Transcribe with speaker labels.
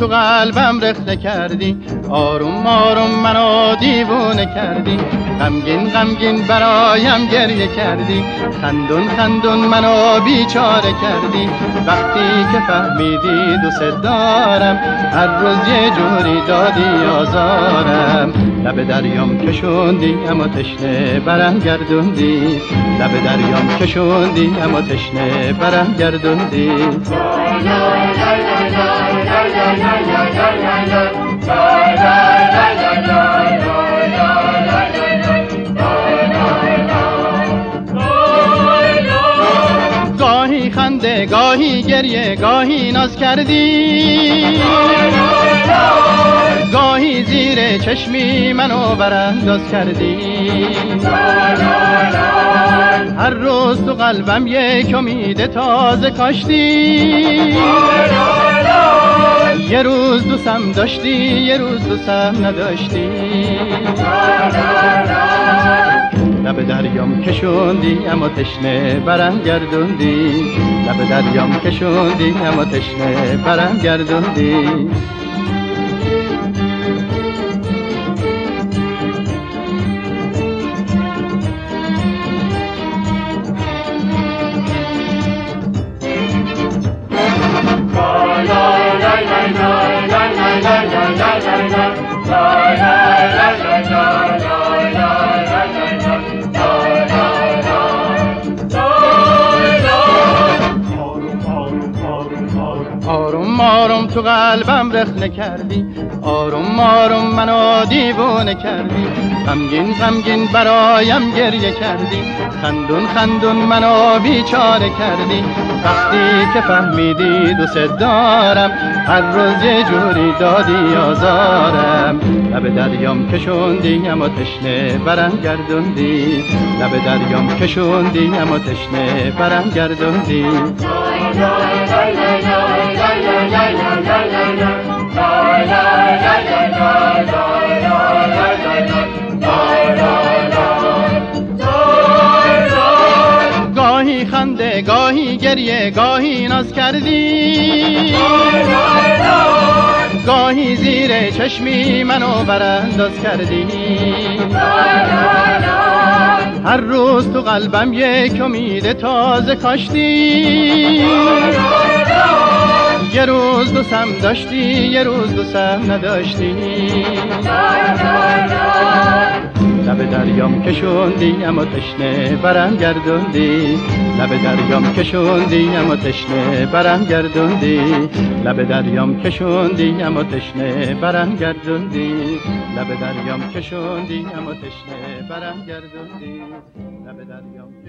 Speaker 1: تو قلبم رخنه کردی، آروم آروم منو دیوونه کردی، غمگین غمگین برایم گریه کردی، خندون خندون منو بیچاره کردی. وقتی که فهمیدی دوست دارم، هر روز یه جوری دادی آزارم. لب دریام کشوندی اما تشنه برم گردوندی، لب دریام کشوندی اما تشنه برم گردوندی. گاهی خنده گاهی گریه گاهی ناز کردی، گاهی زیر چشمی منو برانداز کردی. هر روز تو قلبم یک امید تازه کاشتی، یه روز دوستم داشتی یه روز دوستم نداشتی. لب دریام کشوندی اما تشنه برم گردوندی، لب دریام کشوندی اما تشنه برم گردوندی. آروم آروم تو قلبم رخنه کردی، آروم آروم منو دیوونه کردی، غمگین غمگین برایم گریه کردی، خندون خندون منو بیچاره کردی. وقتی که فهمیدی دوست دارم، هر روز یه جوری دادی آزارم. لب دریام کشوندی اما تشنه برم گردوندی، لب دریام کشوندی اما تشنه برم گردوندی. گاهی خنده گاهی گریه گاهی ناز کردی، گاهی زیر چشمی منو برانداز کردی. هر روز تو قلبم یک امید تازه کاشتی، یه روز دوستم داشتی یه روز دوستم نداشتی. لب دریام کشوندی اما تشنه برم گردوندی، لب دریام کشوندی اما تشنه برم گردوندی، لب دریام کشوندی اما تشنه برم گردوندی، لب دریام کشوندی اما تشنه برم گردوندی، لب دریام